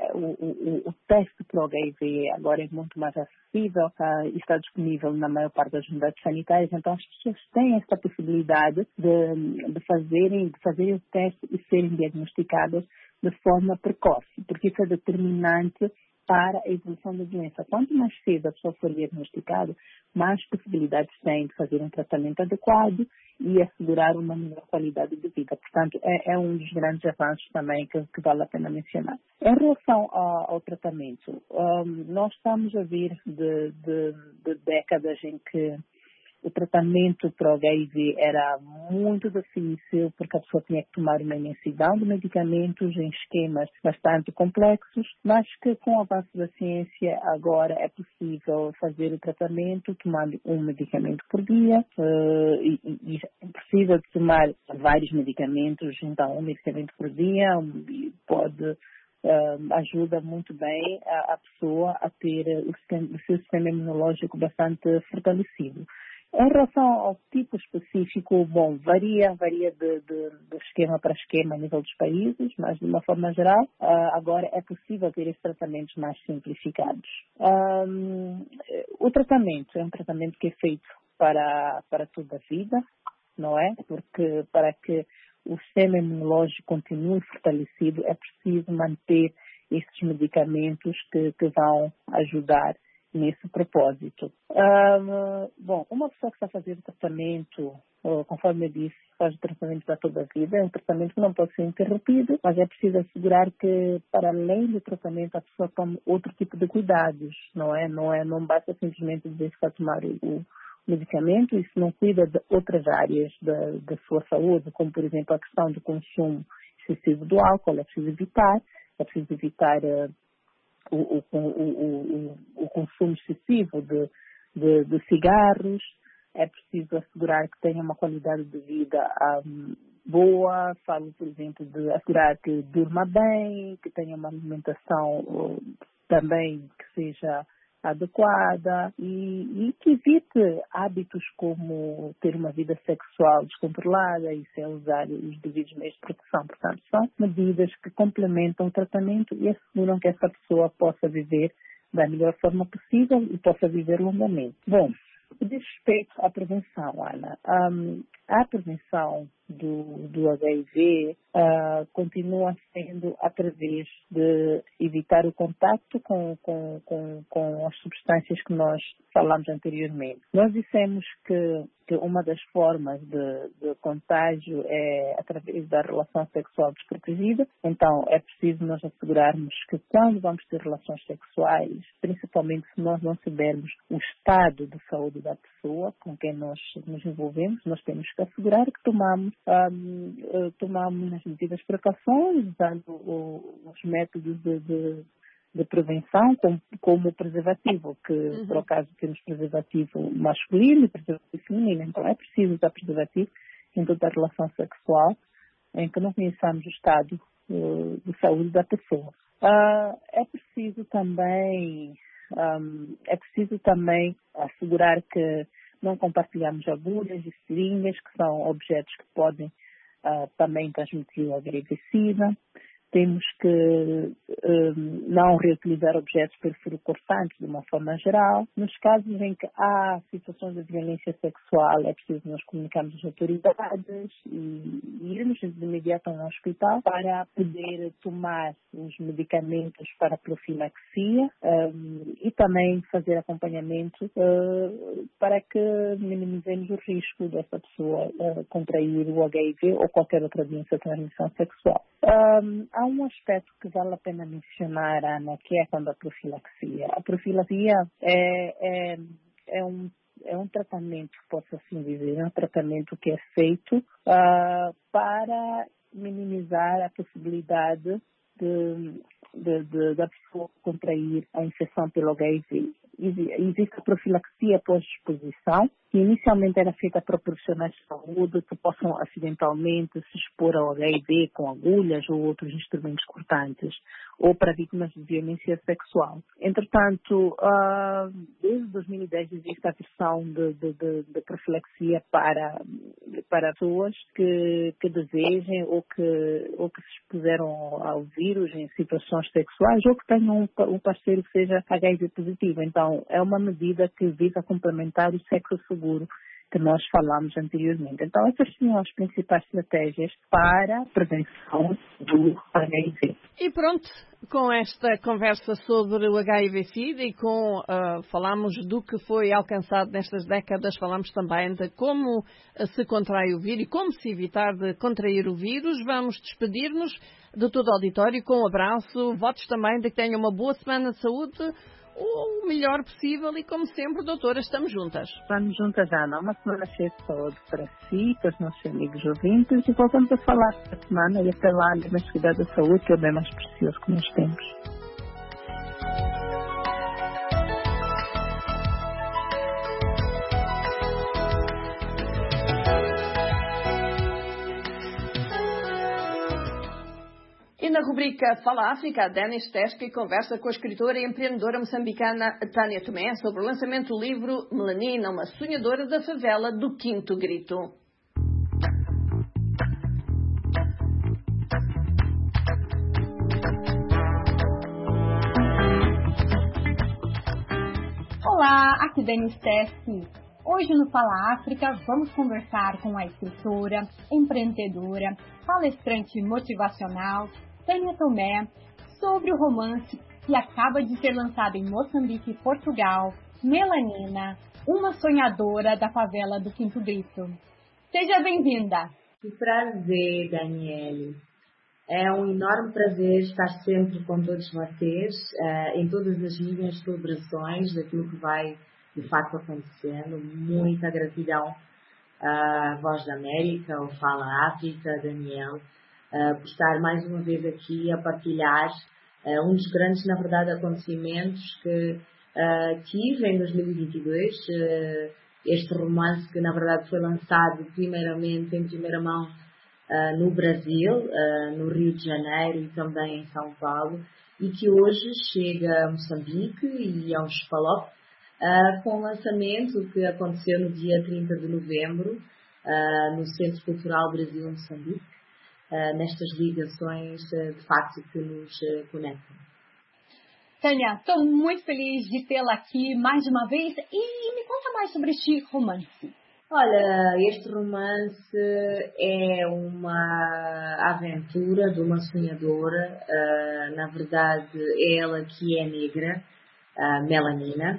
o teste para o HIV agora é muito mais acessível e está disponível na maior parte das unidades sanitárias, então as pessoas têm esta possibilidade de fazerem o teste e serem diagnosticadas de forma precoce, porque isso é determinante para a evolução da doença. Quanto mais cedo a pessoa for diagnosticada, mais possibilidades tem de fazer um tratamento adequado e assegurar uma melhor qualidade de vida. Portanto, é um dos grandes avanços também que vale a pena mencionar. Em relação ao tratamento, nós estamos a vir de décadas em que o tratamento para o HIV era muito difícil, porque a pessoa tinha que tomar uma imensidão de medicamentos em esquemas bastante complexos, mas que com o avanço da ciência agora é possível fazer o tratamento tomando um medicamento por dia e precisa de tomar vários medicamentos, então um medicamento por dia ajuda muito bem a pessoa a ter o seu sistema imunológico bastante fortalecido. Em relação ao tipo específico, varia de esquema para esquema a nível dos países, mas de uma forma geral, agora é possível ter esses tratamentos mais simplificados. O tratamento é um tratamento que é feito para toda a vida, não é? Porque para que o sistema imunológico continue fortalecido, é preciso manter esses medicamentos que vão ajudar nesse propósito. Bom, uma pessoa que está fazendo tratamento, conforme eu disse, faz o tratamento para toda a vida, é um tratamento que não pode ser interrompido, mas é preciso assegurar que, para além do tratamento, a pessoa tome outro tipo de cuidados, não basta simplesmente dizer que vai tomar o medicamento, isso não cuida de outras áreas da sua saúde, como, por exemplo, a questão do consumo excessivo do álcool, é preciso evitar o consumo excessivo de cigarros, é preciso assegurar que tenha uma qualidade de vida boa, falo, por exemplo, de assegurar que durma bem, que tenha uma alimentação também que seja adequada e que evite hábitos como ter uma vida sexual descontrolada e sem usar os devidos meios de proteção. Portanto, são medidas que complementam o tratamento e asseguram que essa pessoa possa viver da melhor forma possível e possa viver longamente. Bom, o que diz respeito à prevenção, Ana, a prevenção do HIV continua sendo através de evitar o contacto com as substâncias que nós falamos anteriormente. Nós dissemos que uma das formas de contágio é através da relação sexual desprotegida, então é preciso nós assegurarmos que quando vamos ter relações sexuais, principalmente se nós não soubermos o estado de saúde da pessoa com quem nós nos envolvemos, nós temos que assegurar que tomamos as medidas de precauções, usando os métodos de prevenção, como o preservativo, que por acaso temos preservativo masculino e preservativo feminino. Então é preciso usar preservativo em toda a relação sexual em que não conheçamos o estado de saúde da pessoa. É preciso também assegurar que não compartilhamos agulhas e seringas, que são objetos que podem também transmitir o HIV-Sida. Temos que não reutilizar objetos perfurocortantes de uma forma geral. Nos casos em que há situações de violência sexual, é preciso nós comunicarmos às autoridades e irmos de imediato a um hospital para poder tomar os medicamentos para a profilaxia e também fazer acompanhamento para que minimizemos o risco dessa pessoa contrair o HIV ou qualquer outra doença de transmissão sexual. Há um aspecto que vale a pena mencionar, Ana, que é quando a profilaxia. A profilaxia é um tratamento, posso assim dizer, é um tratamento que é feito para minimizar a possibilidade da pessoa contrair a infecção pelo HIV. Existe a profilaxia pós-exposição, que inicialmente era feita para profissionais de saúde que possam acidentalmente se expor ao HIV com agulhas ou outros instrumentos cortantes, ou para vítimas de violência sexual. Entretanto, desde 2010 existe a versão de profilaxia para pessoas que desejem ou que se expuseram ao vírus em situações sexuais ou que tenham um parceiro que seja HIV positivo. Então, é uma medida que visa complementar o sexo seguro que nós falamos anteriormente. Então, essas são as principais estratégias para a prevenção do HIV. E pronto, com esta conversa sobre o HIV-Sida e falamos do que foi alcançado nestas décadas, falamos também de como se contrai o vírus e como se evitar de contrair o vírus. Vamos despedir-nos de todo o auditório com um abraço, votos também de que tenham uma boa semana de saúde, o melhor possível e, como sempre, doutora, estamos juntas. Estamos juntas, Ana. Uma semana cheia de saúde para si, para os nossos amigos ouvintes e voltamos a falar esta semana e até lá, devemos cuidar da saúde, que é o bem mais precioso que nós temos. E na rubrica Fala África, a Denis Tesky conversa com a escritora e empreendedora moçambicana Tânia Tomé sobre o lançamento do livro Melanina, uma sonhadora da favela do Quinto Grito. Olá, aqui Denis Tesky. Hoje no Fala África vamos conversar com a escritora, empreendedora, palestrante motivacional, Tânia Tomé, sobre o romance que acaba de ser lançado em Moçambique e Portugal, Melanina, uma sonhadora da favela do Quinto Grito. Seja bem-vinda! Que prazer, Daniele. É um enorme prazer estar sempre com todos vocês, em todas as minhas celebrações daquilo que vai, de facto, acontecendo. Muita gratidão à Voz da América, ao Fala África, Daniel, por estar mais uma vez aqui a partilhar um dos grandes, na verdade, acontecimentos que tive em 2022. Este romance que, na verdade, foi lançado primeiramente, em primeira mão, no Brasil, no Rio de Janeiro e também em São Paulo, e que hoje chega a Moçambique e ao Xpalop, com o lançamento que aconteceu no dia 30 de novembro, no Centro Cultural Brasil-Moçambique, nestas ligações, de facto, que nos conectam. Tânia, estou muito feliz de tê-la aqui mais uma vez e me conta mais sobre este romance. Olha, este romance é uma aventura de uma sonhadora, na verdade ela que é negra, Melanina,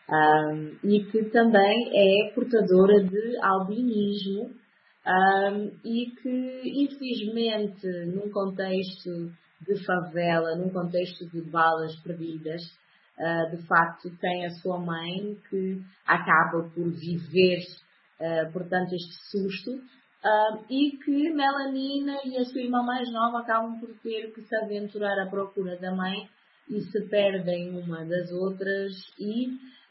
e que também é portadora de albinismo e que infelizmente num contexto de favela, num contexto de balas perdidas, de facto tem a sua mãe que acaba por viver portanto este susto, e que Melanina e a sua irmã mais nova acabam por ter que se aventurar à procura da mãe e se perdem uma das outras, e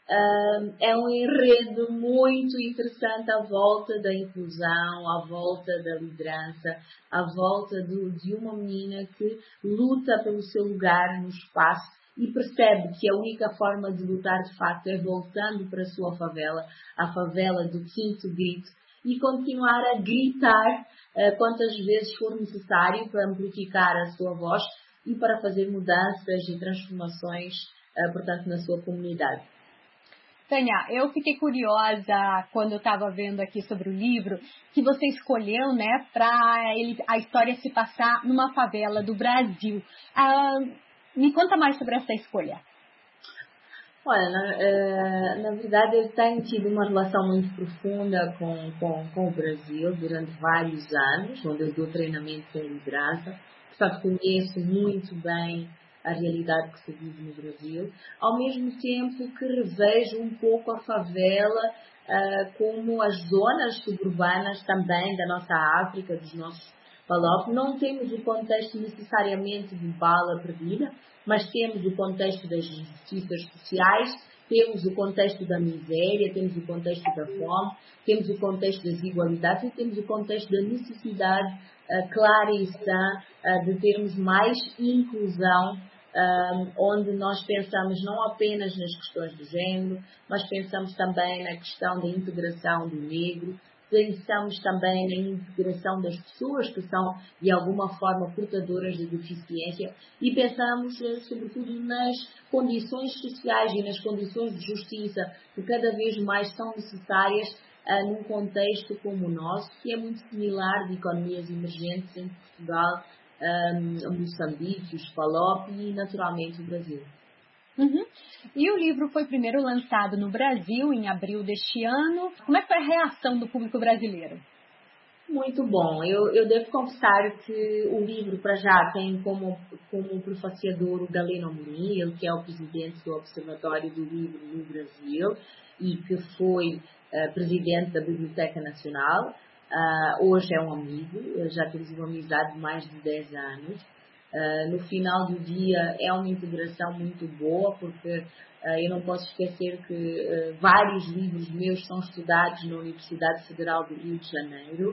é um enredo muito interessante à volta da inclusão, à volta da liderança, à volta de uma menina que luta pelo seu lugar no espaço e percebe que a única forma de lutar de facto é voltando para a sua favela, a favela do Quinto Grito, e continuar a gritar quantas vezes for necessário para amplificar a sua voz e para fazer mudanças e transformações, portanto, na sua comunidade. Tânia, eu fiquei curiosa quando eu estava vendo aqui sobre o livro que você escolheu, né, para a história se passar numa favela do Brasil. Me conta mais sobre essa escolha. Olha, na verdade eu tenho tido uma relação muito profunda com o Brasil durante vários anos, onde eu dou treinamento em liderança. Portanto, conheço muito bem a realidade que se vive no Brasil, ao mesmo tempo que revejo um pouco a favela como as zonas suburbanas também da nossa África, dos nossos Palop. Não temos o contexto necessariamente de bala perdida, mas temos o contexto das injustiças sociais, temos o contexto da miséria, temos o contexto da fome, temos o contexto das desigualdades e temos o contexto da necessidade clara e sã de termos mais inclusão, onde nós pensamos não apenas nas questões do género, mas pensamos também na questão da integração do negro, pensamos também na integração das pessoas que são, de alguma forma, portadoras de deficiência, e pensamos, sobretudo, nas condições sociais e nas condições de justiça que cada vez mais são necessárias num contexto como o nosso, que é muito similar de economias emergentes em Portugal, Moçambique, os Palop e, naturalmente, o Brasil. Uhum. E o livro foi primeiro lançado no Brasil em abril deste ano. Como é que foi a reação do público brasileiro? Muito bom. Eu devo confessar que o livro, para já, tem como prefaciador o Galeno Amorim, ele que é o presidente do Observatório do Livro no Brasil e que foi presidente da Biblioteca Nacional. Hoje é um amigo, já temos uma amizade de mais de 10 anos. No final do dia é uma integração muito boa, porque eu não posso esquecer que vários livros meus são estudados na Universidade Federal do Rio de Janeiro.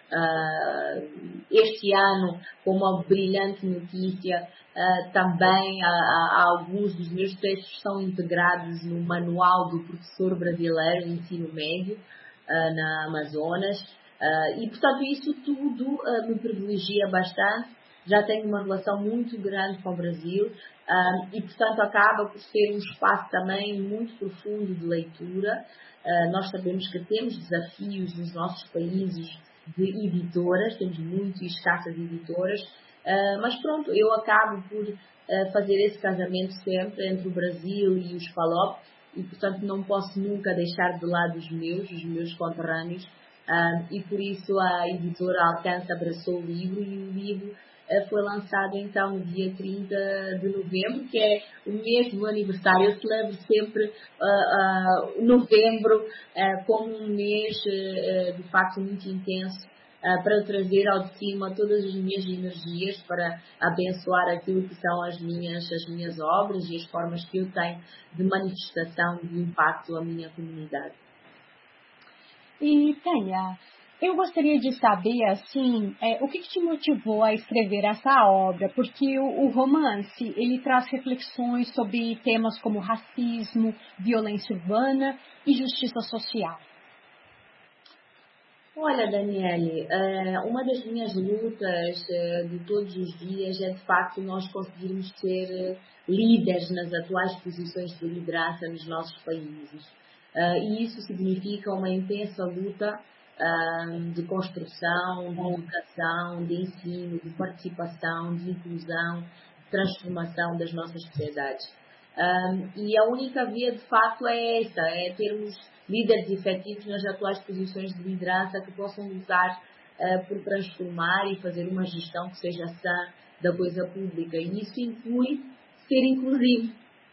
Este ano, com uma brilhante notícia, também alguns dos meus textos são integrados no Manual do Professor Brasileiro de Ensino Médio, na Amazonas. E, portanto, isso tudo me privilegia bastante. Já tenho uma relação muito grande com o Brasil e, portanto, acaba por ser um espaço também muito profundo de leitura. Nós sabemos que temos desafios nos nossos países de editoras, temos muito escassas editoras, Mas pronto, eu acabo por fazer esse casamento sempre entre o Brasil e os PALOP, e portanto não posso nunca deixar de lado os meus conterrâneos, e por isso a editora Alcance abraçou o livro, e o livro foi lançado então no dia 30 de novembro, que é o mês do aniversário. Eu celebro sempre novembro como um mês de facto muito intenso, para trazer ao de cima todas as minhas energias, para abençoar aquilo que são as minhas obras e as formas que eu tenho de manifestação de impacto à minha comunidade. E Tânia, eu gostaria de saber, assim, o que te motivou a escrever essa obra? Porque o romance, ele traz reflexões sobre temas como racismo, violência urbana e justiça social. Olha, Daniele, uma das minhas lutas de todos os dias é, de facto, nós conseguirmos ser líderes nas atuais posições de liderança nos nossos países. E isso significa uma intensa luta de construção, de educação, de ensino, de participação, de inclusão, de transformação das nossas sociedades. E a única via, de facto, é essa, é termos líderes efetivos nas atuais posições de liderança que possam lutar por transformar e fazer uma gestão que seja sã da coisa pública. E isso inclui ser inclusivo.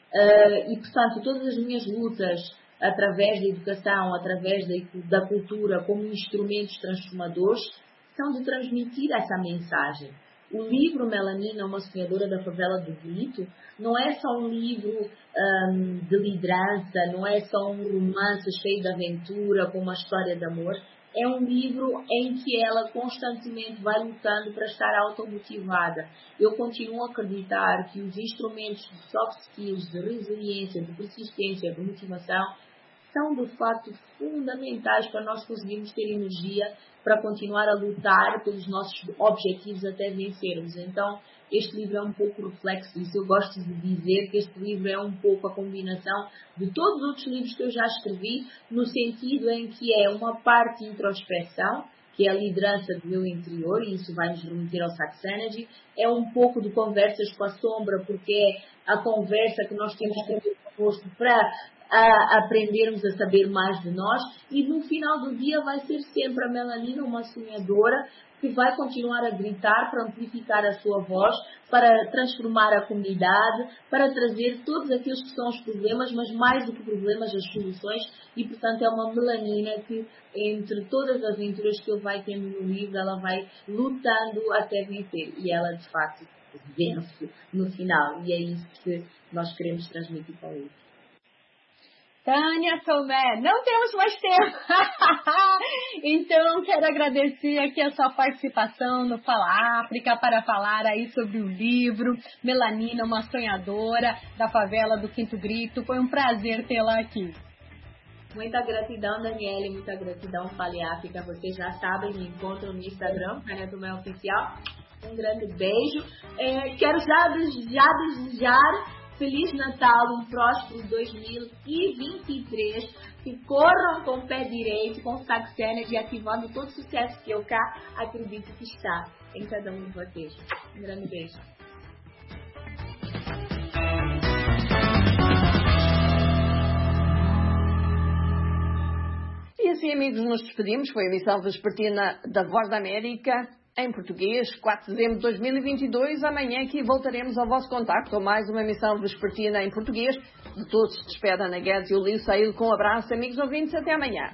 E, portanto, todas as minhas lutas, através da educação, através da cultura, como instrumentos transformadores, são de transmitir essa mensagem. O livro Melanina, uma sonhadora da favela do Grito, não é só um livro de liderança, não é só um romance cheio de aventura, com uma história de amor. É um livro em que ela constantemente vai lutando para estar automotivada. Eu continuo a acreditar que os instrumentos de soft skills, de resiliência, de persistência, de motivação, são de facto fundamentais para nós conseguirmos ter energia para continuar a lutar pelos nossos objetivos até vencermos. Então, este livro é um pouco reflexo disso. Eu gosto de dizer que este livro é um pouco a combinação de todos os outros livros que eu já escrevi, no sentido em que é uma parte de introspecção, que é a liderança do meu interior, e isso vai nos remeter ao Sax Energy. É um pouco de conversas com a sombra, porque é a conversa que nós temos que ter connosco para aprendermos a saber mais de nós, e no final do dia vai ser sempre a Melanina, uma sonhadora, que vai continuar a gritar para amplificar a sua voz, para transformar a comunidade, para trazer todos aqueles que são os problemas, mas mais do que problemas, as soluções, e portanto é uma Melanina que, entre todas as aventuras que ele vai tendo no livro, ela vai lutando até vencer, e ela de facto vence no final, e é isso que nós queremos transmitir para ele. Tânia Tomé, não temos mais tempo. Então, quero agradecer aqui a sua participação no Fala África para falar aí sobre o livro Melanina, uma sonhadora da favela do Quinto Grito. Foi um prazer tê-la aqui. Muita gratidão, Daniele, muita gratidão, Fala África. Vocês já sabem, me encontram no Instagram, Tânia Tomé Oficial. Um grande beijo. Quero já desejar Feliz Natal, um próspero 2023, que corram com o pé direito, com o Sax Energy, ativando todo o sucesso que eu cá acredito que está em cada um de vocês. Um grande beijo. E assim, amigos, nos despedimos. Foi a emissão vespertina da Voz da América, em português, 4 de dezembro de 2022. Amanhã aqui voltaremos ao vosso contacto com mais uma emissão vespertina em português. De todos se despede a Ana Guedes e o Lio Saído com um abraço. Amigos ouvintes, até amanhã.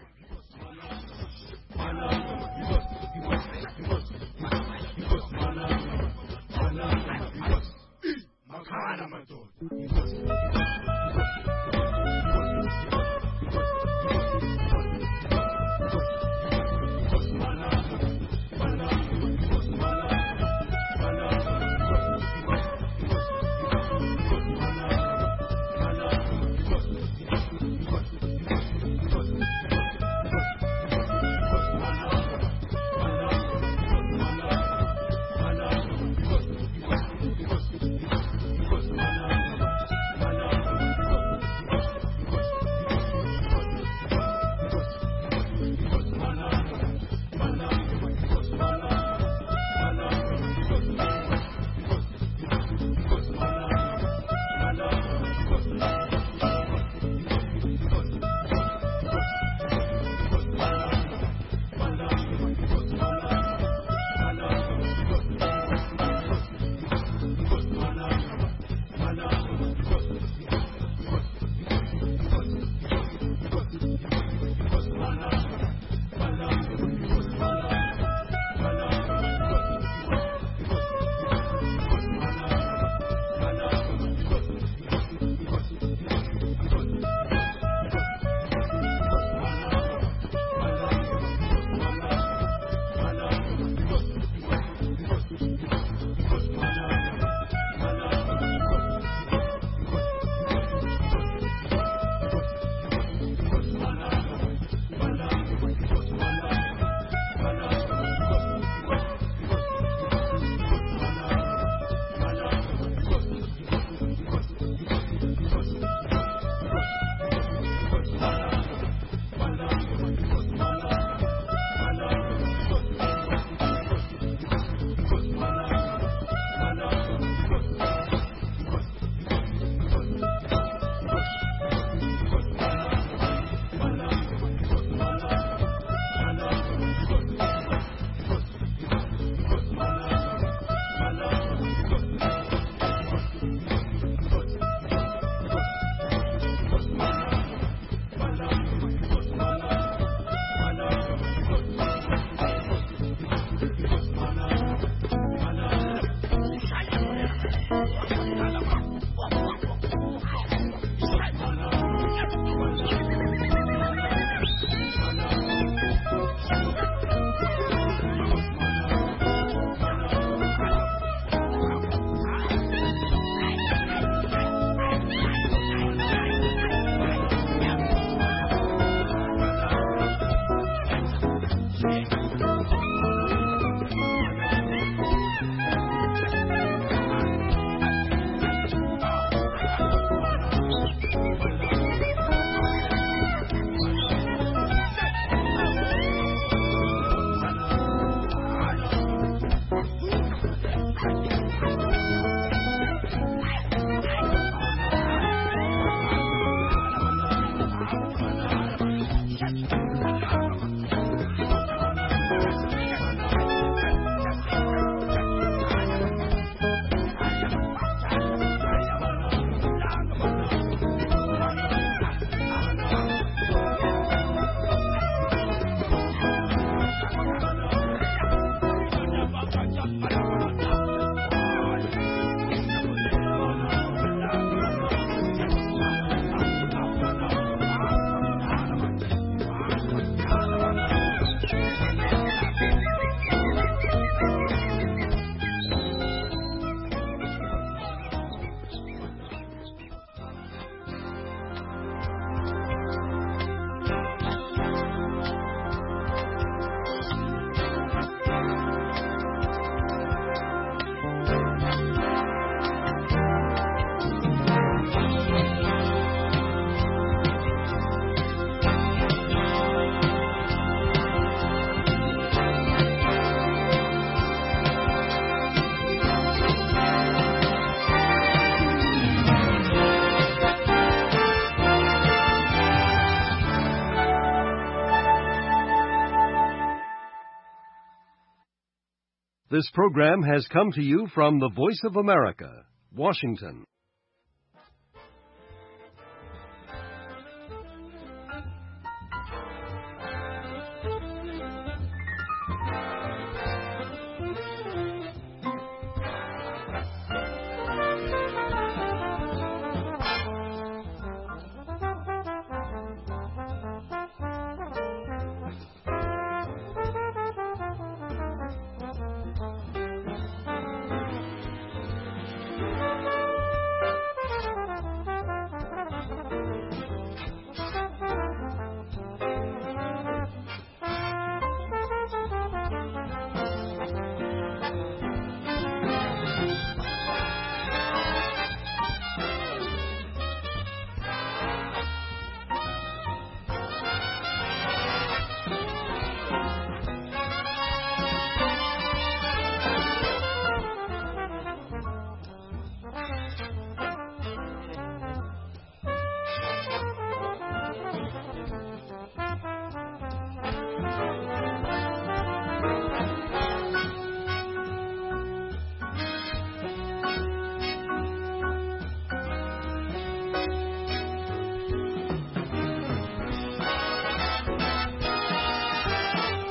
This program has come to you from the Voice of America, Washington.